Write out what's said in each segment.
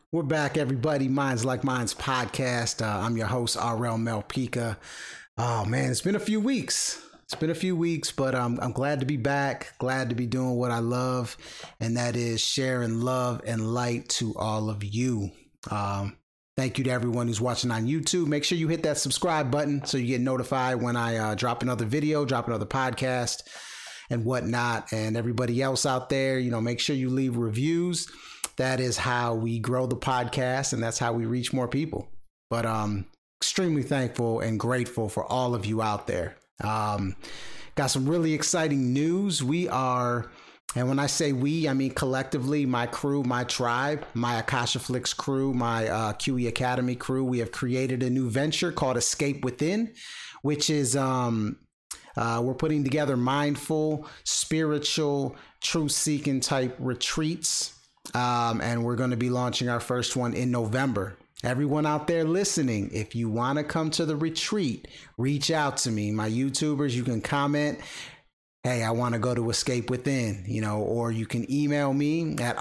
We're back, everybody. Minds Like Minds podcast. I'm your host, RL Melpica. Oh man, it's been a few weeks. But I'm glad to be back. Glad to be doing what I love, and that is sharing love and light to all of you. Thank you to everyone who's watching on YouTube. Make sure you hit that subscribe button so you get notified when I drop another video, drop another podcast, and whatnot. And everybody else out there, make sure you leave reviews. That is how we grow the podcast, and that's how we reach more people. But extremely thankful and grateful for all of you out there. Got some really exciting news. We are, and when I say we, I mean collectively, my crew, my tribe, my Akasha Flix crew, my QE Academy crew. We have created a new venture called Escape Within, which is we're putting together mindful, spiritual, truth-seeking type retreats. And we're going to be launching our first one in November. Everyone out there listening, if you want to come to the retreat, reach out to me. My YouTubers, you can comment, hey, I want to go to Escape Within, or you can email me at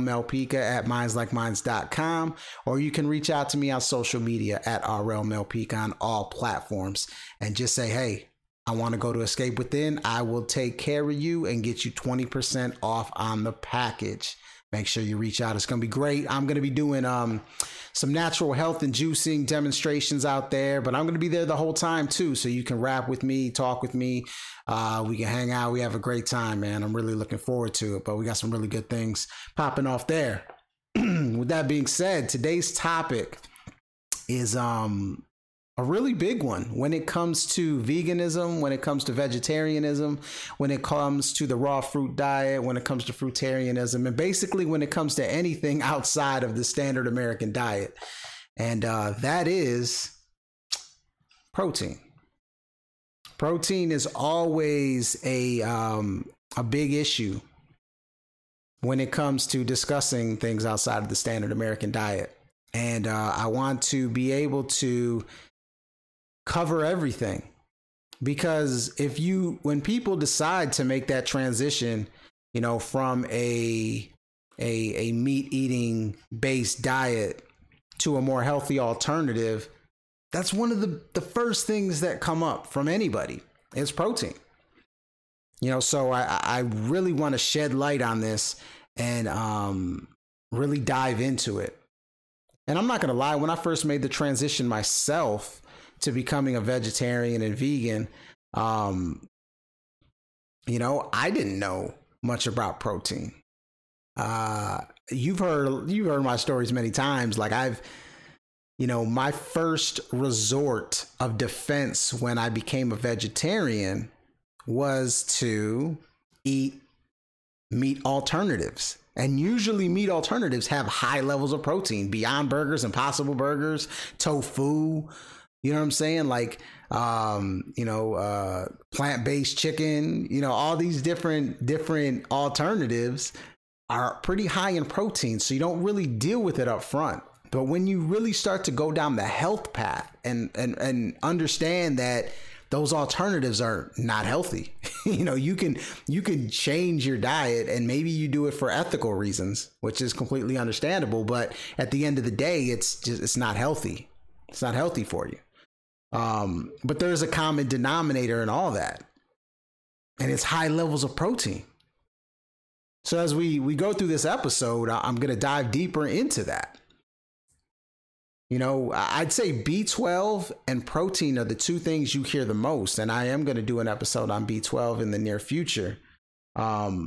rlmelpica@mindslikeminds.com, or you can reach out to me on social media at rlmelpica on all platforms and just say, hey, I want to go to Escape Within. I will take care of you and get you 20% off on the package. Make sure you reach out. It's going to be great. I'm going to be doing some natural health and juicing demonstrations out there, but I'm going to be there the whole time too. So you can rap with me, talk with me. We can hang out. We have a great time, man. I'm really looking forward to it, but we got some really good things popping off there. With that being said, today's topic is a really big one when it comes to veganism, when it comes to vegetarianism, when it comes to the raw fruit diet, when it comes to fruitarianism, and basically when it comes to anything outside of the standard American diet. And that is protein. Protein is always a big issue when it comes to discussing things outside of the standard American diet. And I want to be able to cover everything, because when people decide to make that transition, from a meat eating based diet to a more healthy alternative, that's one of the first things that come up from anybody is protein. So I really want to shed light on this and really dive into it. And I'm not going to lie, when I first made the transition myself to becoming a vegetarian and vegan, I didn't know much about protein. You've heard my stories many times. Like my first resort of defense when I became a vegetarian was to eat meat alternatives. And usually meat alternatives have high levels of protein. Beyond Burgers, Impossible Burgers, tofu. You know what I'm saying? Like, plant-based chicken, all these different alternatives are pretty high in protein. So you don't really deal with it up front. But when you really start to go down the health path and understand that those alternatives are not healthy, you can change your diet, and maybe you do it for ethical reasons, which is completely understandable. But at the end of the day, it's not healthy. It's not healthy for you. But there's a common denominator in all that, and it's high levels of protein. So as we go through this episode, I'm going to dive deeper into that. I'd say B12 and protein are the two things you hear the most, and I am going to do an episode on B12 in the near future. But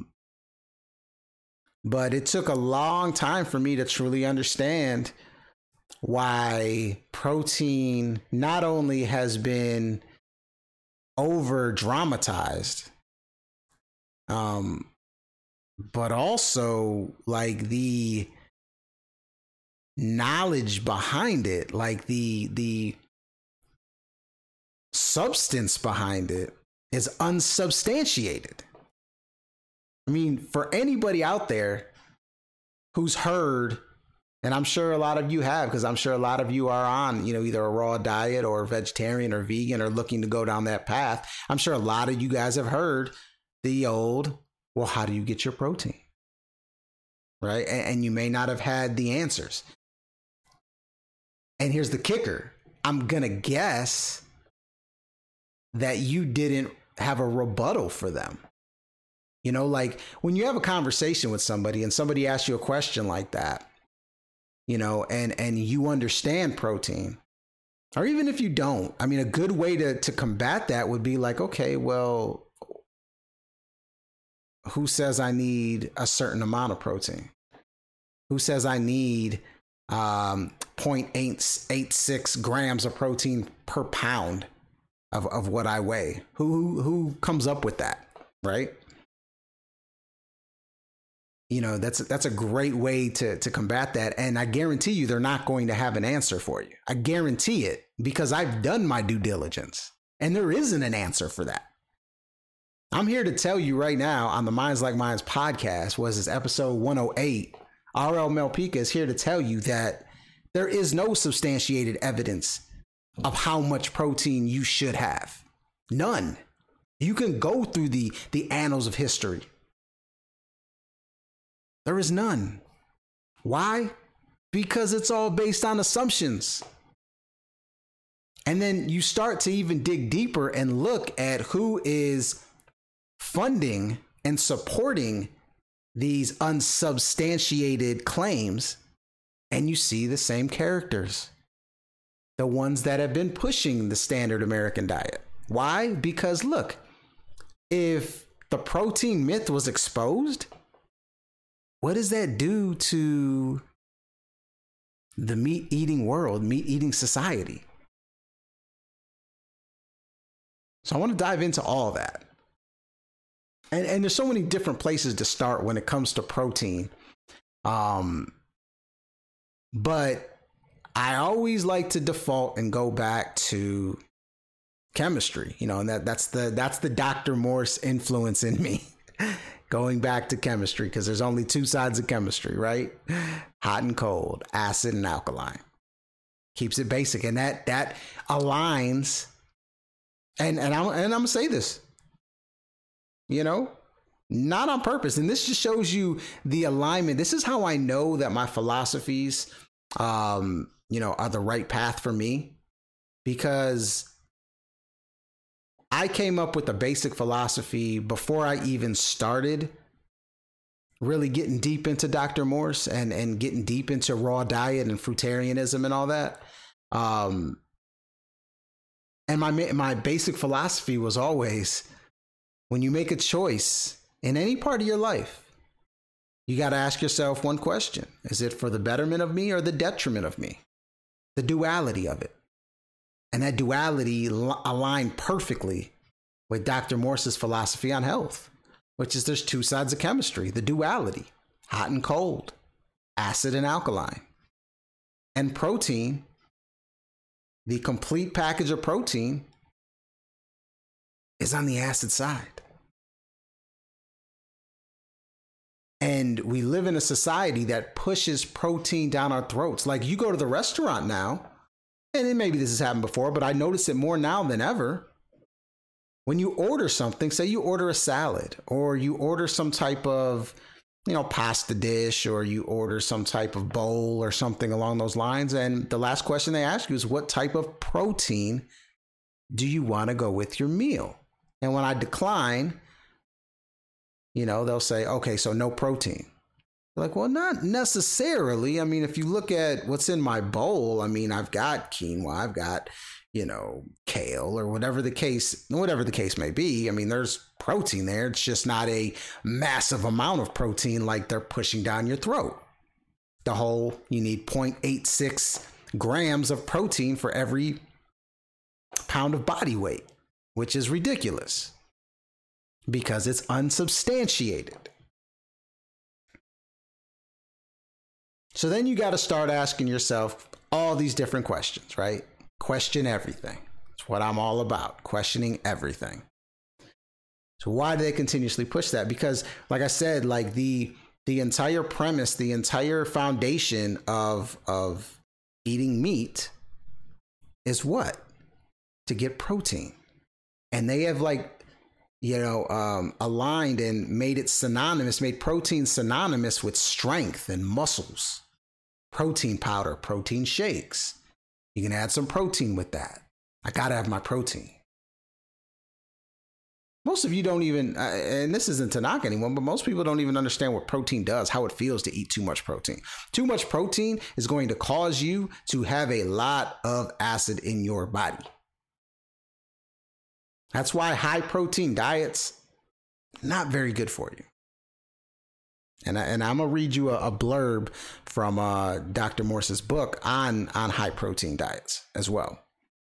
it took a long time for me to truly understand why protein not only has been over dramatized, but also like the knowledge behind it, like the substance behind it is unsubstantiated. I mean, for anybody out there who's heard, and I'm sure a lot of you have, because I'm sure a lot of you are on, either a raw diet or vegetarian or vegan or looking to go down that path. I'm sure a lot of you guys have heard the old, well, how do you get your protein? Right? And you may not have had the answers. And here's the kicker. I'm going to guess that you didn't have a rebuttal for them. You know, like when you have a conversation with somebody and somebody asks you a question like that, you know, and you understand protein, or even if you don't, I mean, a good way to combat that would be like, okay, well, who says I need a certain amount of protein? Who says I need 0.886 grams of protein per pound of what I weigh? Who comes up with that, right? You know, that's a great way to combat that. And I guarantee you they're not going to have an answer for you. I guarantee it, because I've done my due diligence and there isn't an answer for that. I'm here to tell you right now on the Minds Like Minds podcast, was this episode 108, RL Melpica is here to tell you that there is no substantiated evidence of how much protein you should have. None. You can go through the annals of history. There is none. Why? Because it's all based on assumptions. And then you start to even dig deeper and look at who is funding and supporting these unsubstantiated claims, and you see the same characters, the ones that have been pushing the standard American diet. Why? Because look, if the protein myth was exposed, what does that do to the meat eating world, meat eating society? So I want to dive into all that. And there's so many different places to start when it comes to protein. But I always like to default and go back to chemistry, you know, and that's the Dr. Morse influence in me. Going back to chemistry, because there's only two sides of chemistry, right? Hot and cold, acid and alkaline. Keeps it basic. And that aligns. And I'm gonna say this, you know, not on purpose. And this just shows you the alignment. This is how I know that my philosophies, you know, are the right path for me, because I came up with a basic philosophy before I even started really getting deep into Dr. Morse and getting deep into raw diet and fruitarianism and all that. And my basic philosophy was always, when you make a choice in any part of your life, you got to ask yourself one question. Is it for the betterment of me or the detriment of me? The duality of it. And that duality aligned perfectly with Dr. Morse's philosophy on health, which is there's two sides of chemistry, the duality, hot and cold, acid and alkaline. And protein, the complete package of protein, is on the acid side. And we live in a society that pushes protein down our throats. Like, you go to the restaurant now, and maybe this has happened before, but I notice it more now than ever. When you order something, say you order a salad, or you order some type of, you know, pasta dish, or you order some type of bowl or something along those lines, and the last question they ask you is, what type of protein do you want to go with your meal? And when I decline, you know, they'll say, okay, so no protein. Like, well, not necessarily. I mean, if you look at what's in my bowl, I mean, I've got quinoa, I've got, you know, kale, or whatever the case may be. I mean, there's protein there. It's just not a massive amount of protein like they're pushing down your throat. You need 0.86 grams of protein for every pound of body weight, which is ridiculous because it's unsubstantiated. So then you got to start asking yourself all these different questions, right? Question everything. It's what I'm all about, questioning everything. So why do they continuously push that? Because, like I said, like the entire premise, the entire foundation of eating meat is what? To get protein. And they have, like, you know, aligned and made protein synonymous with strength and muscles. Protein powder, protein shakes, You can add some protein with that. I got to have my protein. Most of you don't even, and this isn't to knock anyone, but most people don't even understand what protein does, how it feels to eat too much protein. Too much protein is going to cause you to have a lot of acid in your body. That's why high protein diets, not very good for you. And I'm going to read you a blurb from Dr. Morse's book on high protein diets as well.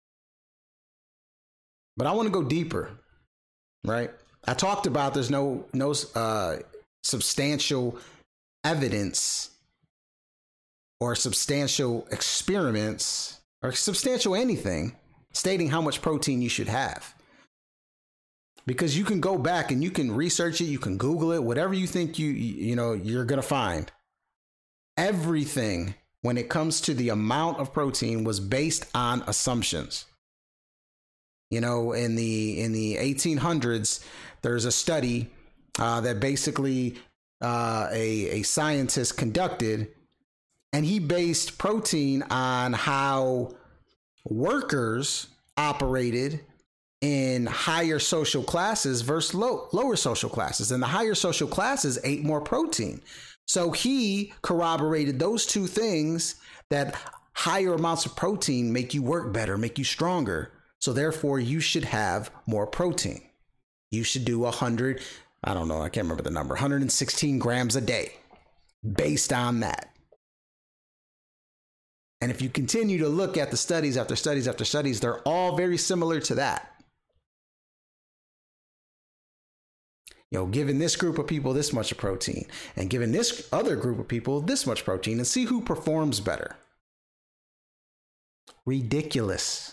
But I want to go deeper. Right. I talked about there's no substantial evidence or substantial experiments or substantial anything stating how much protein you should have. Because you can go back and you can research it, you can Google it, whatever you think you're going to find. Everything when it comes to the amount of protein was based on assumptions. You know, in the 1800s, there's a study that basically a scientist conducted, and he based protein on how workers operated in higher social classes versus lower social classes. And the higher social classes ate more protein. So he corroborated those two things, that higher amounts of protein make you work better, make you stronger. So therefore, you should have more protein. You should do 100, I don't know, I can't remember the number, 116 grams a day based on that. And if you continue to look at the studies after studies after studies, they're all very similar to that. You know, giving this group of people this much of protein and giving this other group of people this much protein, and see who performs better. Ridiculous.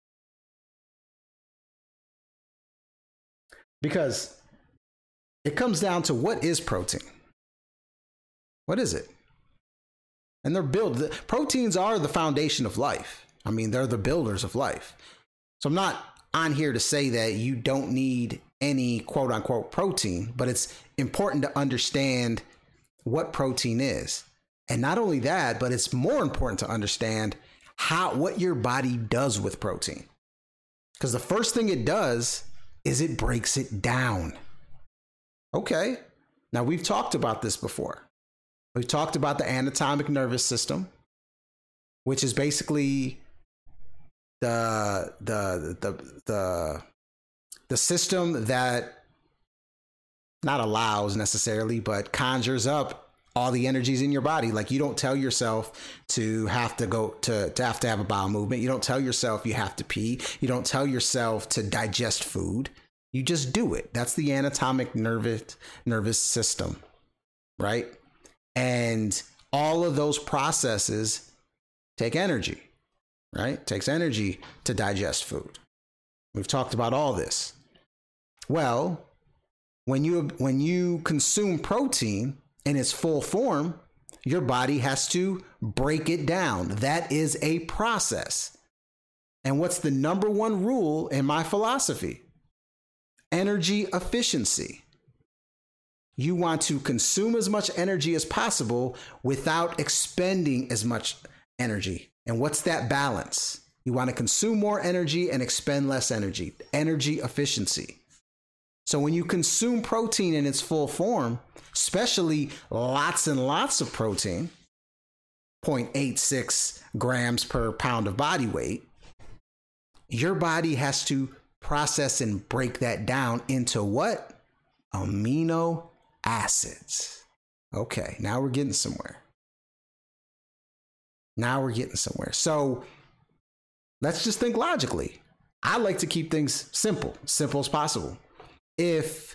Because it comes down to, what is protein? What is it? And proteins are the foundation of life. I mean, they're the builders of life. So I'm not on here to say that you don't need any quote unquote protein, but it's important to understand what protein is. And not only that, but it's more important to understand what your body does with protein. Because the first thing it does is it breaks it down. Okay. Now, we've talked about this before. We've talked about the anatomic nervous system, which is basically the system that not allows necessarily, but conjures up all the energies in your body. Like, you don't tell yourself to have to go to have a bowel movement. You don't tell yourself you have to pee. You don't tell yourself to digest food. You just do it. That's the anatomic nervous system, right? And all of those processes take energy, right? It takes energy to digest food. We've talked about all this. Well, when you consume protein in its full form, your body has to break it down. That is a process. And what's the number one rule in my philosophy? Energy efficiency. You want to consume as much energy as possible without expending as much energy. And what's that balance? You want to consume more energy and expend less energy. Energy efficiency. So when you consume protein in its full form, especially lots and lots of protein, 0.86 grams per pound of body weight, your body has to process and break that down into what? Amino acids. Okay, now we're getting somewhere. So let's just think logically. I like to keep things simple as possible. If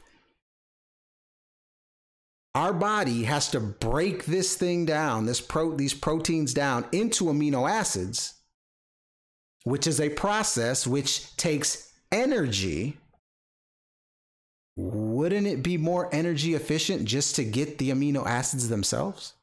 our body has to break this thing down, these proteins down into amino acids, which is a process which takes energy, wouldn't it be more energy efficient just to get the amino acids themselves?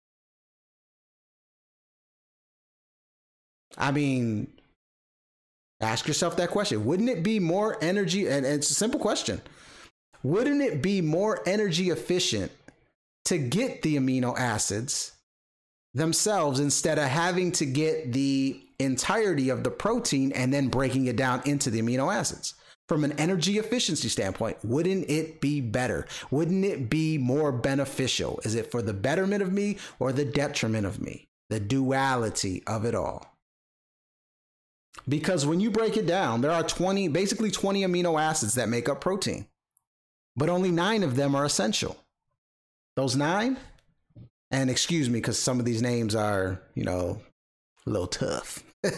I mean, ask yourself that question. Wouldn't it be more energy? And it's a simple question. Wouldn't it be more energy efficient to get the amino acids themselves instead of having to get the entirety of the protein and then breaking it down into the amino acids. From an energy efficiency standpoint, wouldn't it be better? Wouldn't it be more beneficial? Is it for the betterment of me or the detriment of me? The duality of it all. Because when you break it down, there are basically 20 amino acids that make up protein, but only 9 of them are essential. Those 9, and excuse me, because some of these names are, a little tough.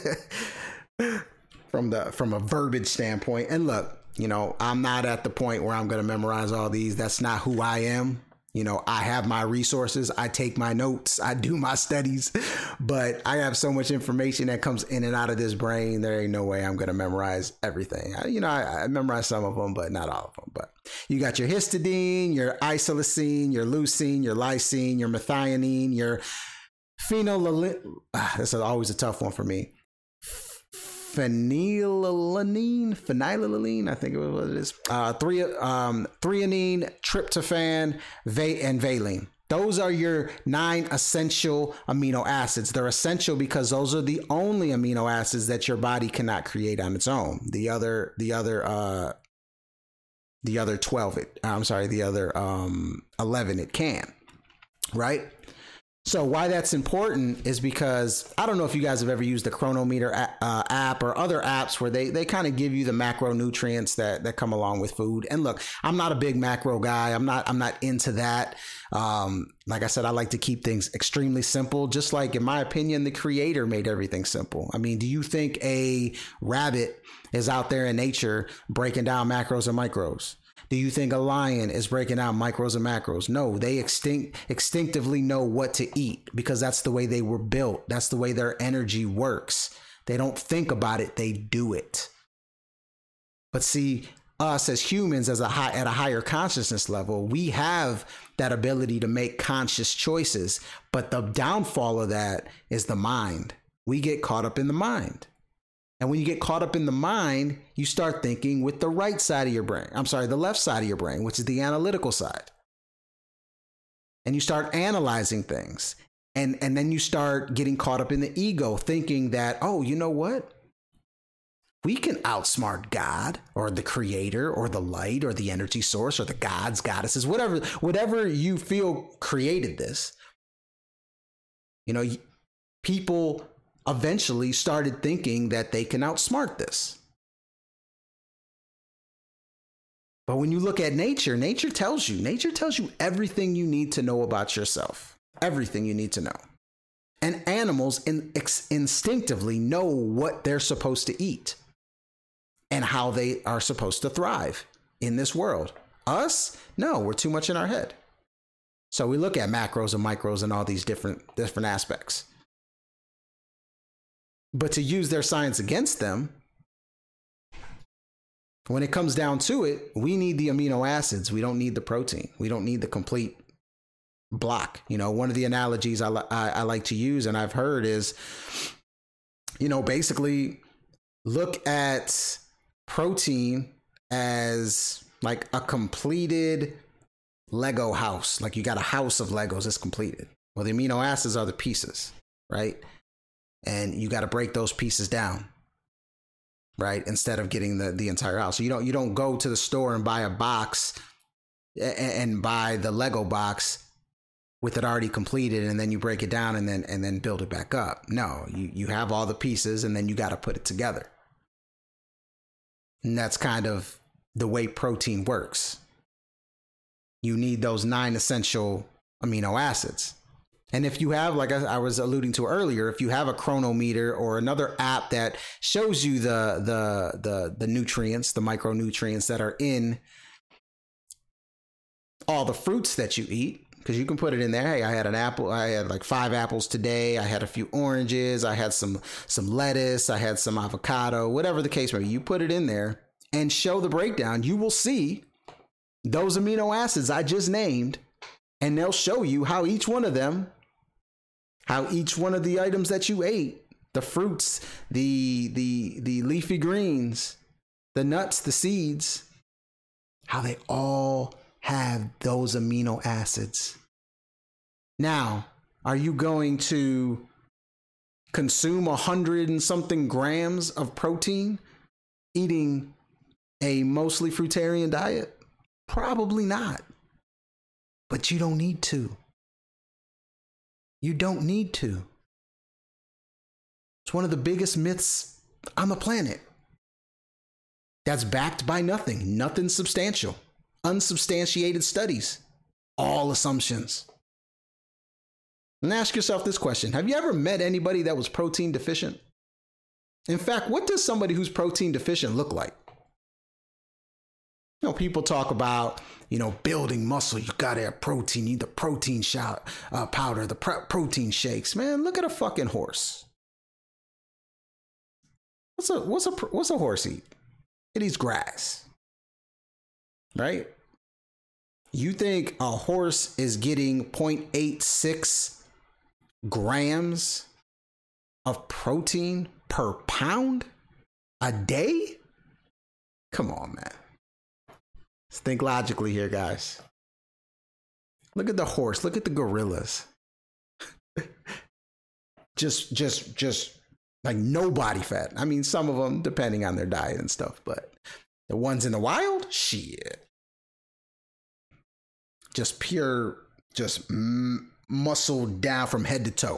From a verbiage standpoint. And look, I'm not at the point where I'm going to memorize all these. That's not who I am. I have my resources. I take my notes. I do my studies, but I have so much information that comes in and out of this brain. There ain't no way I'm going to memorize everything. I memorize some of them, but not all of them. But you got your histidine, your isoleucine, your leucine, your lysine, your methionine, your phenylalanine. This is always a tough one for me. Phenylalanine, I think it was what it is. Threonine, tryptophan, and valine. Those are your 9 essential amino acids. They're essential because those are the only amino acids that your body cannot create on its own. The other 11 it can, right? So why that's important is because I don't know if you guys have ever used the Chronometer app or other apps where they kind of give you the macronutrients that come along with food. And look, I'm not a big macro guy. I'm not into that. Like I said, I like to keep things extremely simple. Just like, in my opinion, the creator made everything simple. I mean, do you think a rabbit is out there in nature breaking down macros and micros? Do you think a lion is breaking down micros and macros? No, they instinctively know what to eat because that's the way they were built. That's the way their energy works. They don't think about it, they do it. But see, us as humans at a higher consciousness level, we have that ability to make conscious choices. But the downfall of that is the mind. We get caught up in the mind. And when you get caught up in the mind, you start thinking with the right side of your brain. The left side of your brain, which is the analytical side. And you start analyzing things. And then you start getting caught up in the ego, thinking that, oh, you know what? We can outsmart God or the creator or the light or the energy source or the gods, goddesses, whatever you feel created this. People eventually started thinking that they can outsmart this. But when you look at nature tells you everything you need to know about yourself, everything you need to know. And animals instinctively know what they're supposed to eat and how they are supposed to thrive in this world. Us? No, we're too much in our head. So we look at macros and micros and all these different aspects. But to use their science against them, when it comes down to it, we need the amino acids. We don't need the protein. We don't need the complete block. One of the analogies I like to use and I've heard is, basically look at protein as like a completed Lego house. Like you got a house of Legos that's completed. Well, the amino acids are the pieces, right? And you got to break those pieces down, right? Instead of getting the entire house. So you don't go to the store and buy a box and buy the Lego box with it already completed, and then you break it down and then build it back up. No, you have all the pieces and then you got to put it together. And that's kind of the way protein works. You need those 9 essential amino acids. And if you have, like I was alluding to earlier, if you have a Chronometer or another app that shows you the nutrients, the micronutrients that are in all the fruits that you eat, because you can put it in there. Hey, I had an apple. I had like 5 apples today. I had a few oranges. I had some lettuce. I had some avocado, whatever the case may be. You put it in there and show the breakdown. You will see those amino acids I just named, and they'll show you how each one of the items that you ate, the fruits, the leafy greens, the nuts, the seeds, how they all have those amino acids. Now, Are you going to consume 100 and something grams of protein eating a mostly fruitarian diet? Probably not. But you don't need to. You don't need to. It's one of the biggest myths on the planet that's backed by nothing substantial, unsubstantiated studies, all assumptions. And ask yourself this question. Have you ever met anybody that was protein deficient? In fact, what does somebody who's protein deficient look like? You know, people talk about, building muscle. You gotta have protein. You need the protein powder, the protein shakes. Man, look at a fucking horse. What's a horse eat? It eats grass, right? You think a horse is getting 0.86 grams of protein per pound a day? Come on, man. Let's think logically here, guys. Look at the horse. Look at the gorillas. just like no body fat. I mean, some of them depending on their diet and stuff, but the ones in the wild, shit. Just pure, muscle down from head to toe.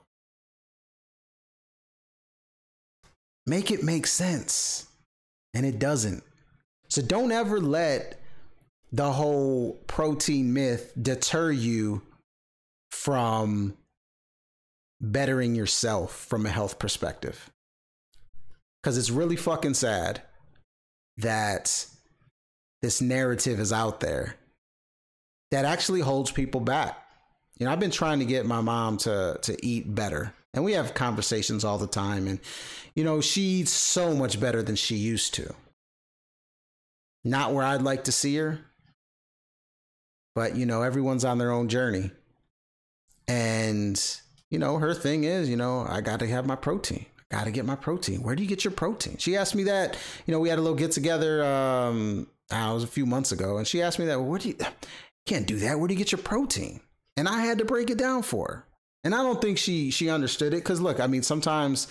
Make it make sense. And it doesn't. So don't ever let the whole protein myth deter you from bettering yourself from a health perspective. Because it's really fucking sad that this narrative is out there that actually holds people back. I've been trying to get my mom to eat better. And we have conversations all the time. And, she eats so much better than she used to. Not where I'd like to see her. But, everyone's on their own journey. And, her thing is, I got to have my protein. Got to get my protein. Where do you get your protein? She asked me that. We had a little get together. It was a few months ago. And she asked me that. Well, can't do that. Where do you get your protein? And I had to break it down for her. And I don't think she understood it. Because, look, sometimes,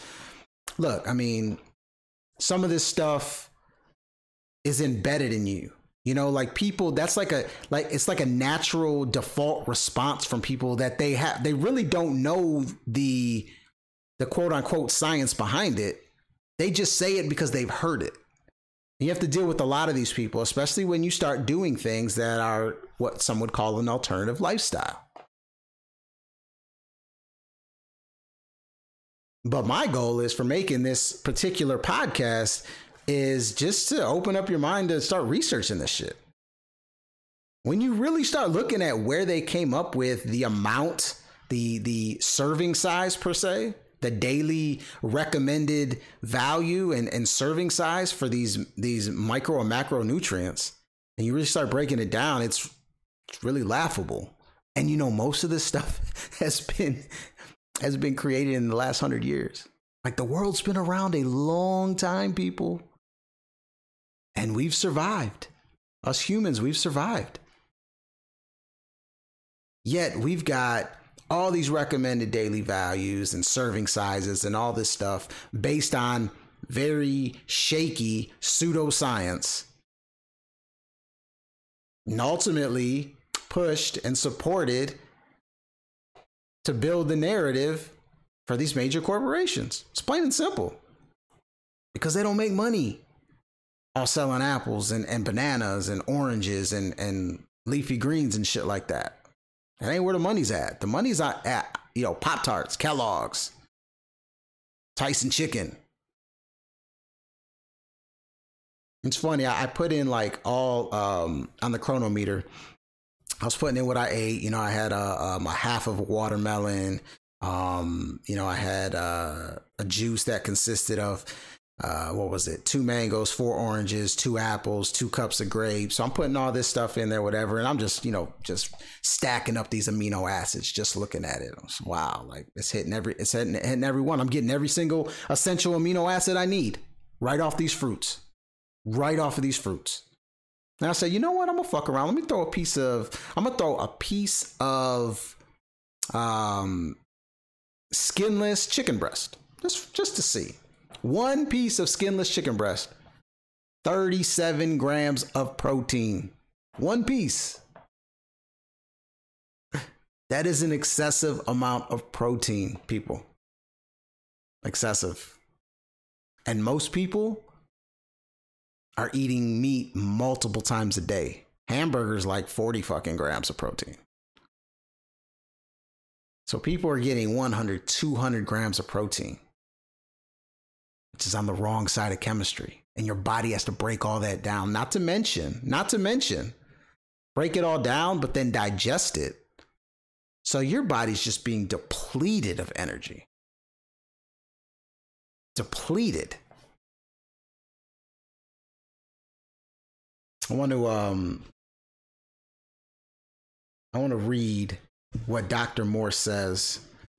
some of this stuff is embedded in you. Like people, that's it's like a natural default response from people that they really don't know the quote unquote science behind it. They just say it because they've heard it. And you have to deal with a lot of these people, especially when you start doing things that are what some would call an alternative lifestyle. But my goal is for making this particular podcast is just to open up your mind to start researching this shit. When you really start looking at where they came up with the amount, the serving size per se, the daily recommended value and serving size for these micro and macronutrients, and you really start breaking it down, it's really laughable. And most of this stuff has been created in the last 100 years. Like, the world's been around a long time, people. And we've survived. Us humans, we've survived. Yet we've got all these recommended daily values and serving sizes and all this stuff based on very shaky pseudoscience. And ultimately pushed and supported to build the narrative for these major corporations. It's plain and simple. Because they don't make money all selling apples and bananas and oranges and leafy greens and shit like that. That ain't where the money's at. The money's at Pop-Tarts, Kellogg's, Tyson Chicken. It's funny. I put in all on the chronometer. I was putting in what I ate. I had a half of a watermelon. I had a juice that consisted of 2 mangoes, 4 oranges, 2 apples, 2 cups of grapes. So I'm putting all this stuff in there, whatever. And I'm just stacking up these amino acids, just looking at it. Wow. It's hitting every one. I'm getting every single essential amino acid I need right off these fruits, right off of these fruits. And I said, you know what? I'm gonna fuck around. I'm gonna throw a piece of Skinless chicken breast. Just to see. One piece of skinless chicken breast, 37 grams of protein. One piece. That is an excessive amount of protein, people. Excessive. And most people are eating meat multiple times a day. Hamburgers like 40 fucking grams of protein. So people are getting 100, 200 grams of protein, which is on the wrong side of chemistry. And your body has to break all that down. Not to mention, break it all down, but then digest it. So your body's just being depleted of energy. Depleted. I want to read what Dr. Morse says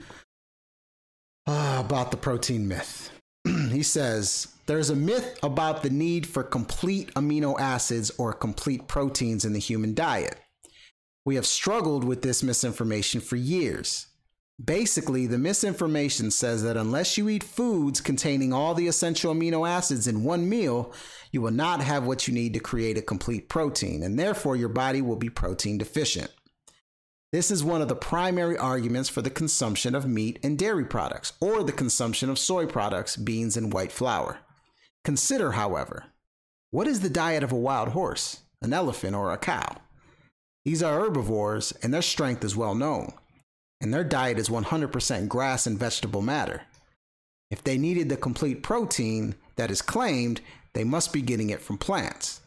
about the protein myth. He says, there's a myth about the need for complete amino acids or complete proteins in the human diet. We have struggled with this misinformation for years. Basically, the misinformation says that unless you eat foods containing all the essential amino acids in one meal, you will not have what you need to create a complete protein, and therefore your body will be protein deficient. This is one of the primary arguments for the consumption of meat and dairy products, or the consumption of soy products, beans, and white flour. Consider, however, what is the diet of a wild horse, an elephant, or a cow? These are herbivores, and their strength is well known, and their diet is 100% grass and vegetable matter. If they needed the complete protein that is claimed, they must be getting it from plants.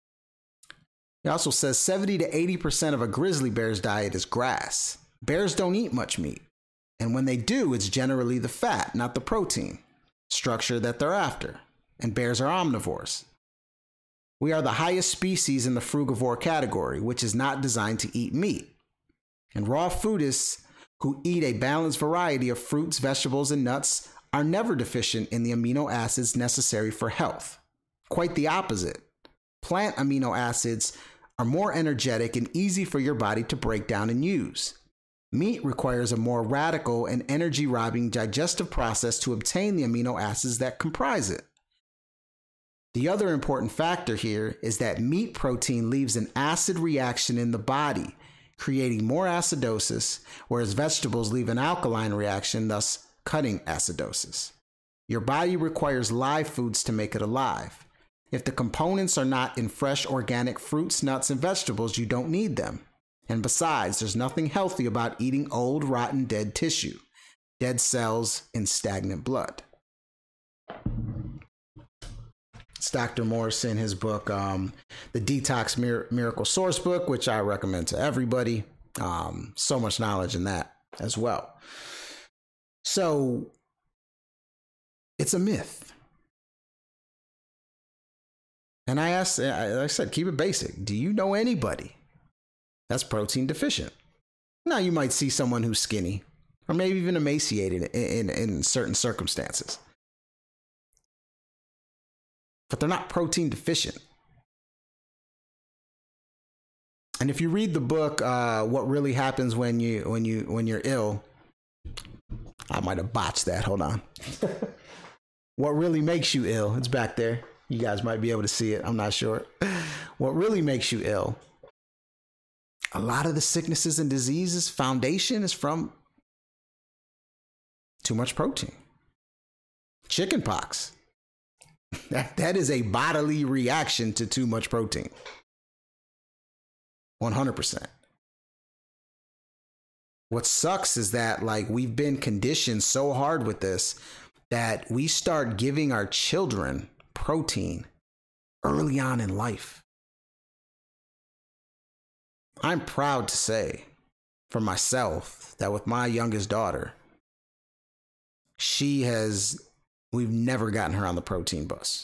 He also says 70 to 80% of a grizzly bear's diet is grass. Bears don't eat much meat, and when they do, it's generally the fat, not the protein structure that they're after, and bears are omnivores. We are the highest species in the frugivore category, which is not designed to eat meat. And raw foodists who eat a balanced variety of fruits, vegetables, and nuts are never deficient in the amino acids necessary for health. Quite the opposite. Plant amino acids are more energetic and easy for your body to break down and use. Meat requires a more radical and energy-robbing digestive process to obtain the amino acids that comprise it. The other important factor here is that meat protein leaves an acid reaction in the body, creating more acidosis, whereas vegetables leave an alkaline reaction, thus cutting acidosis. Your body requires live foods to make it alive. If the components are not in fresh organic fruits, nuts, and vegetables, you don't need them. And besides, there's nothing healthy about eating old, rotten, dead tissue, dead cells, and stagnant blood. It's Dr. Morse in his book, The Detox Miracle Source Book, which I recommend to everybody. So much knowledge in that as well. So it's a myth. And I asked, like I said, keep it basic. Do you know anybody that's protein deficient? Now, you might see someone who's skinny or maybe even emaciated in certain circumstances, but they're not protein deficient. And if you read the book, What Really Happens When You're Ill, I might have botched that. Hold on. What Really Makes You Ill? It's back there. You guys might be able to see it. I'm not sure. What really makes you ill? A lot of the sicknesses and diseases foundation is from too much protein. Chicken pox. That is a bodily reaction to too much protein. 100%. What sucks is that, like, we've been conditioned so hard with this that we start giving our children protein early on in life. I'm proud to say for myself that with my youngest daughter, we've never gotten her on the protein bus.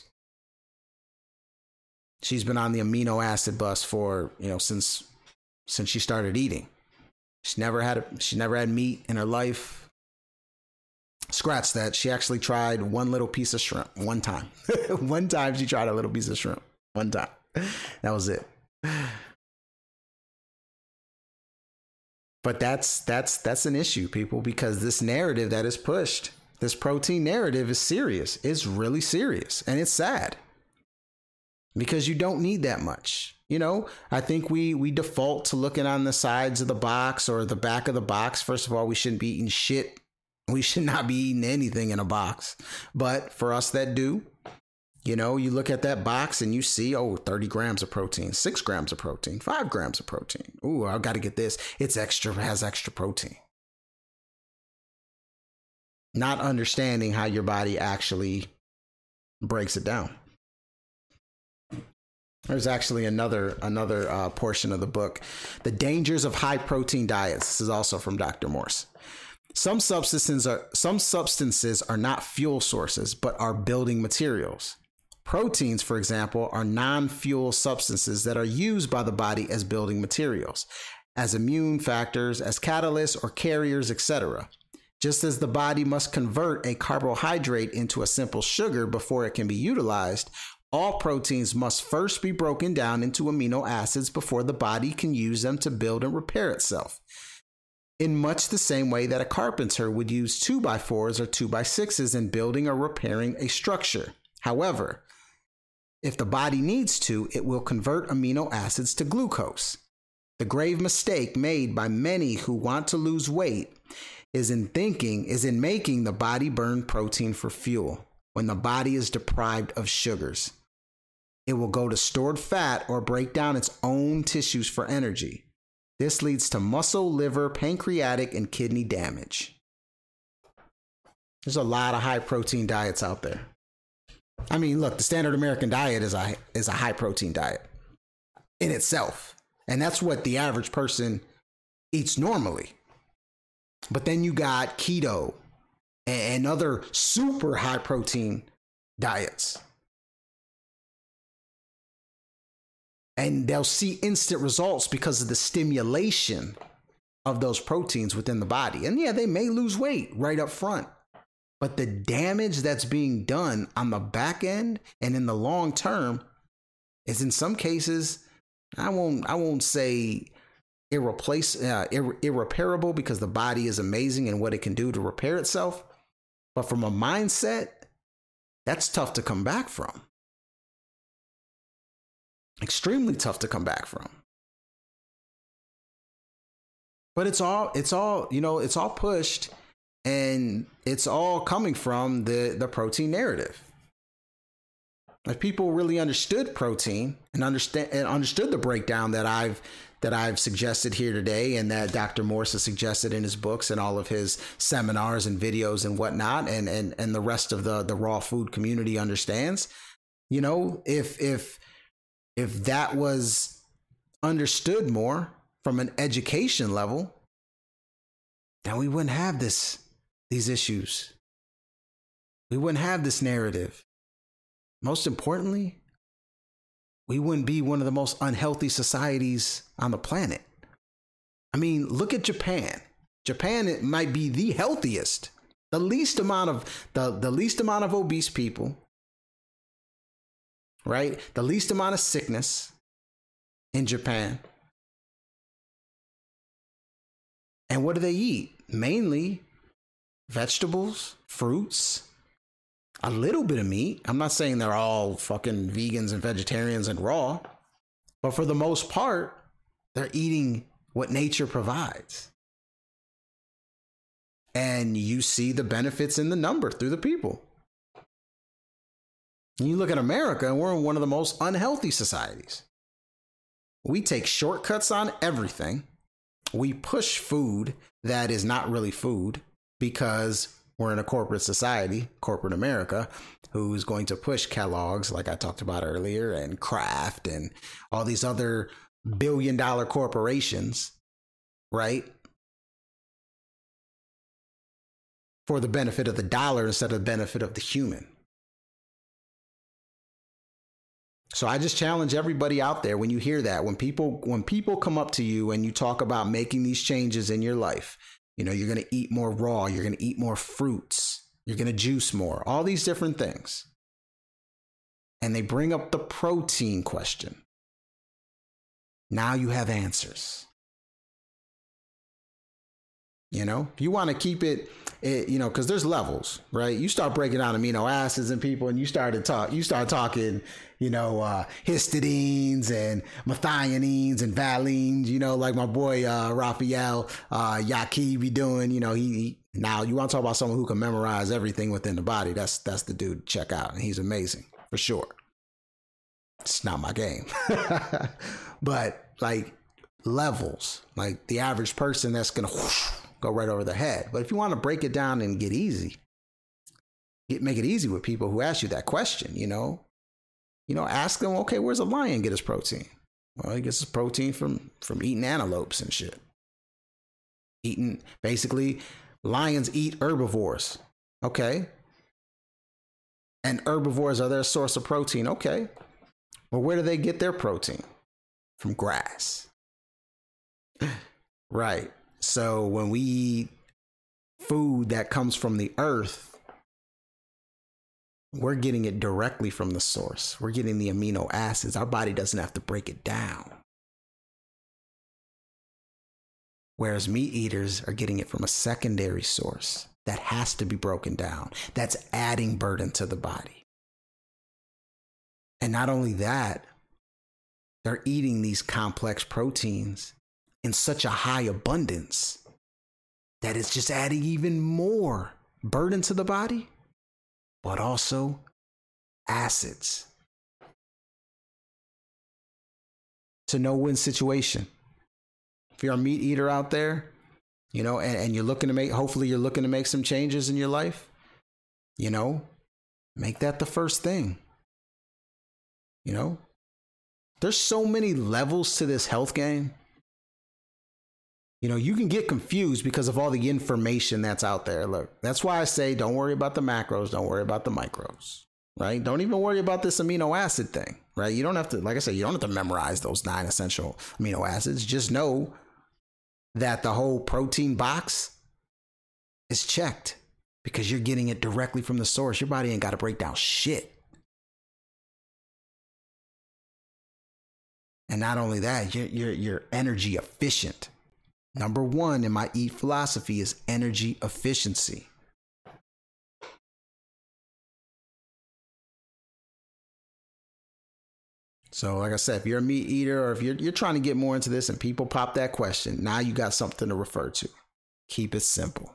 She's been on the amino acid bus for, since she started eating. She never had meat in her life. Scratch that. She actually tried one little piece of shrimp one time. One time she tried a little piece of shrimp. One time. That was it. But that's an issue, people, because this narrative that is pushed, this protein narrative is serious. It's really serious, and it's sad because you don't need that much. You know, I think we default to looking on the sides of the box or the back of the box. First of all, we shouldn't be eating shit. We should not be eating anything in a box. But for us that do, you know, you look at that box and you see, 30 grams of protein, 6 grams of protein, 5 grams of protein. Ooh, I've got to get this. It's extra, has extra protein. Not understanding how your body actually breaks it down. There's actually another portion of the book, The Dangers of High Protein Diets. This is also from Dr. Morse. Some substances are not fuel sources, but are building materials. Proteins, for example, are non-fuel substances that are used by the body as building materials, as immune factors, as catalysts or carriers, etc. Just as the body must convert a carbohydrate into a simple sugar before it can be utilized, all proteins must first be broken down into amino acids before the body can use them to build and repair itself. In much the same way that a carpenter would use 2x4s or 2x6s in building or repairing a structure. However, if the body needs to, it will convert amino acids to glucose. The grave mistake made by many who want to lose weight is in making the body burn protein for fuel when the body is deprived of sugars. It will go to stored fat or break down its own tissues for energy. This leads to muscle, liver, pancreatic, and kidney damage. There's a lot of high protein diets out there. I mean, look, the standard American diet is a high protein diet in itself. And that's what the average person eats normally. But then you got keto and other super high protein diets. And they'll see instant results because of the stimulation of those proteins within the body. And yeah, they may lose weight right up front. But the damage that's being done on the back end and in the long term is in some cases, I won't say irreparable, because the body is amazing and what it can do to repair itself. But from a mindset, that's tough to come back from. Extremely tough to come back from. But it's all pushed, and it's all coming from the protein narrative. If people really understood protein and understood the breakdown that I've suggested here today, and that Dr. Morse has suggested in his books and all of his seminars and videos and whatnot, and the rest of the raw food community understands, you know, if that was understood more from an education level, then we wouldn't have these issues. We wouldn't have this narrative. Most importantly, we wouldn't be one of the most unhealthy societies on the planet. I mean, look at Japan. Japan, it might be the healthiest, the least amount of obese people, right? The least amount of sickness in Japan. And what do they eat? Mainly vegetables, fruits, a little bit of meat. I'm not saying they're all fucking vegans and vegetarians and raw, but for the most part, they're eating what nature provides. And you see the benefits in the number through the people. And you look at America, and we're in one of the most unhealthy societies. We take shortcuts on everything. We push food that is not really food because we're in a corporate society, corporate America, who's going to push Kellogg's, like I talked about earlier, and Kraft and all these other billion-dollar corporations, right? For the benefit of the dollar instead of the benefit of the human. So I just challenge everybody out there, when you hear that, when people come up to you and you talk about making these changes in your life, you know, you're going to eat more raw, you're going to eat more fruits, you're going to juice more, all these different things. And they bring up the protein question. Now you have answers. You know, if you want to keep it, you know, because there's levels, right? You start breaking down amino acids in people, and you start talking, you know, histidines and methionines and valines. You know, like my boy Raphael Yaki be doing. You know, he now you want to talk about someone who can memorize everything within the body. That's the dude to check out, and he's amazing for sure. It's not my game, but like levels, like the average person that's gonna go right over their head. But if you want to break it down and get easy, make it easy with people who ask you that question, you know, ask them, okay, where's a lion get his protein? Well, he gets his protein from eating antelopes and shit. Basically, lions eat herbivores. Okay. And herbivores are their source of protein. Okay. Well, where do they get their protein? From grass. Right. So when we eat food that comes from the earth, we're getting it directly from the source. We're getting the amino acids. Our body doesn't have to break it down. Whereas meat eaters are getting it from a secondary source that has to be broken down. That's adding burden to the body. And not only that, they're eating these complex proteins in such a high abundance that it's just adding even more burden to the body, but also acids. It's a no-win situation. If you're a meat eater out there, you know, and you're looking to hopefully you're looking to make some changes in your life, you know, make that the first thing. You know, there's so many levels to this health game. You know, you can get confused because of all the information that's out there. Look, that's why I say don't worry about the macros, don't worry about the micros, right? Don't even worry about this amino acid thing, right? You don't have to, like I said, you don't have to memorize those 9 essential amino acids. Just know that the whole protein box is checked because you're getting it directly from the source. Your body ain't got to break down shit. And not only that, you're energy efficient. Number 1 in my EAT philosophy is energy efficiency. So like I said, if you're a meat eater or if you're trying to get more into this and people pop that question, now you got something to refer to. Keep it simple.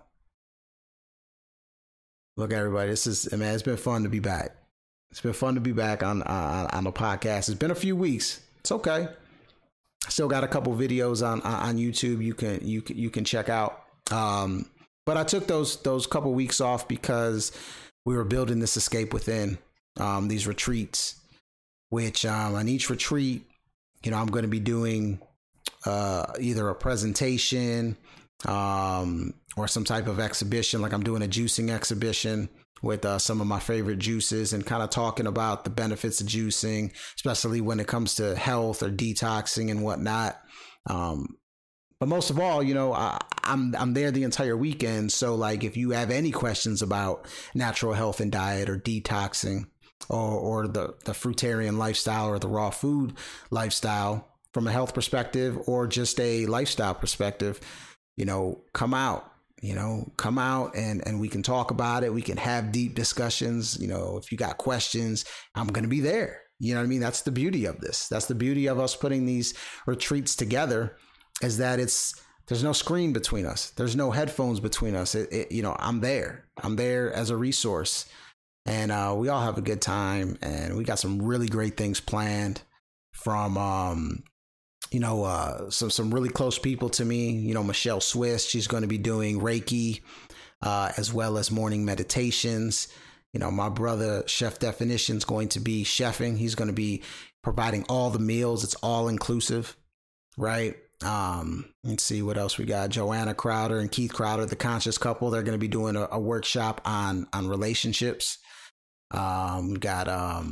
Look, everybody, it's been fun to be back. It's been fun to be back on the podcast. It's been a few weeks. It's okay. Still got a couple videos on YouTube you can check out. But I took those couple weeks off because we were building this escape within these retreats, which on each retreat, you know, I'm going to be doing either a presentation or some type of exhibition. Like I'm doing a juicing exhibition with some of my favorite juices and kind of talking about the benefits of juicing, especially when it comes to health or detoxing and whatnot. But most of all, you know, I'm there the entire weekend. So like if you have any questions about natural health and diet or detoxing or the fruitarian lifestyle or the raw food lifestyle from a health perspective or just a lifestyle perspective, you know, come out and we can talk about it. We can have deep discussions. You know, if you got questions, I'm going to be there. You know what I mean? That's the beauty of this. That's the beauty of us putting these retreats together, is that there's no screen between us. There's no headphones between us. You know, I'm there as a resource, and we all have a good time, and we got some really great things planned from, some really close people to me. You know, Michelle Swiss, she's going to be doing Reiki, as well as morning meditations. You know, my brother, Chef Definition, is going to be chefing. He's going to be providing all the meals. It's all inclusive, right? Let's see what else we got. Joanna Crowder and Keith Crowder, the Conscious Couple, they're going to be doing a workshop on relationships. We got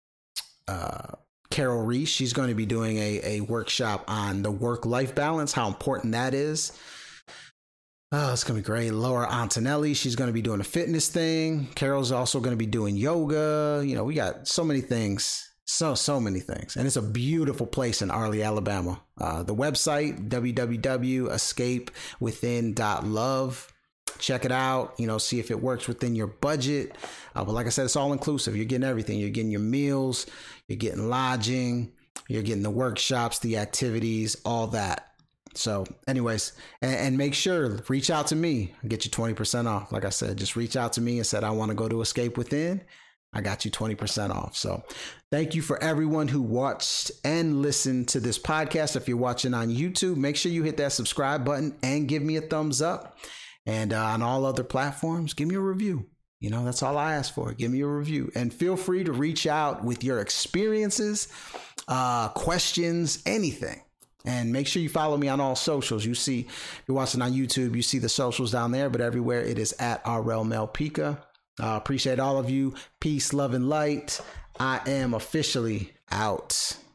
Carol Reese. She's going to be doing a workshop on the work-life balance, how important that is. Oh, it's going to be great. Laura Antonelli, she's going to be doing a fitness thing. Carol's also going to be doing yoga. You know, we got so many things So many things. And it's a beautiful place in Arley, Alabama. The website, www.escapewithin.love. Check it out, see if it works within your budget. But like I said, it's all inclusive. You're getting everything. You're getting your meals, you're getting lodging, you're getting the workshops, the activities, all that. So anyways, and make sure, reach out to me. I'll get you 20% off. Like I said, just reach out to me and said, I want to go to Escape Within. I got you 20% off. So thank you for everyone who watched and listened to this podcast. If you're watching on YouTube, make sure you hit that subscribe button and give me a thumbs up. And on all other platforms, give me a review. That's all I ask for. Give me a review. And feel free to reach out with your experiences, questions, anything. And make sure you follow me on all socials. You see, if you're watching on YouTube, you see the socials down there, but everywhere it is at RL Melpica. Appreciate all of you. Peace, love, and light. I am officially out.